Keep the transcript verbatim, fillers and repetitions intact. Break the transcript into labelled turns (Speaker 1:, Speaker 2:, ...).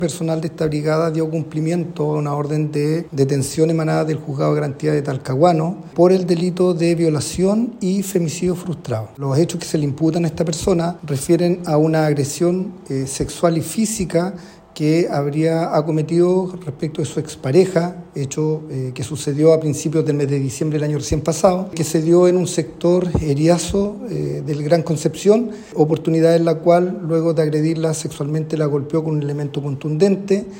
Speaker 1: Personal de esta brigada dio cumplimiento a una orden de detención emanada del Juzgado de Garantía de Talcahuano por el delito de violación y femicidio frustrado. Los hechos que se le imputan a esta persona refieren a una agresión eh, sexual y física que habría acometido respecto de su expareja, hecho eh, que sucedió a principios del mes de diciembre del año recién pasado, que se dio en un sector Eriazo eh, del Gran Concepción, oportunidad en la cual, luego de agredirla sexualmente, la golpeó con un elemento contundente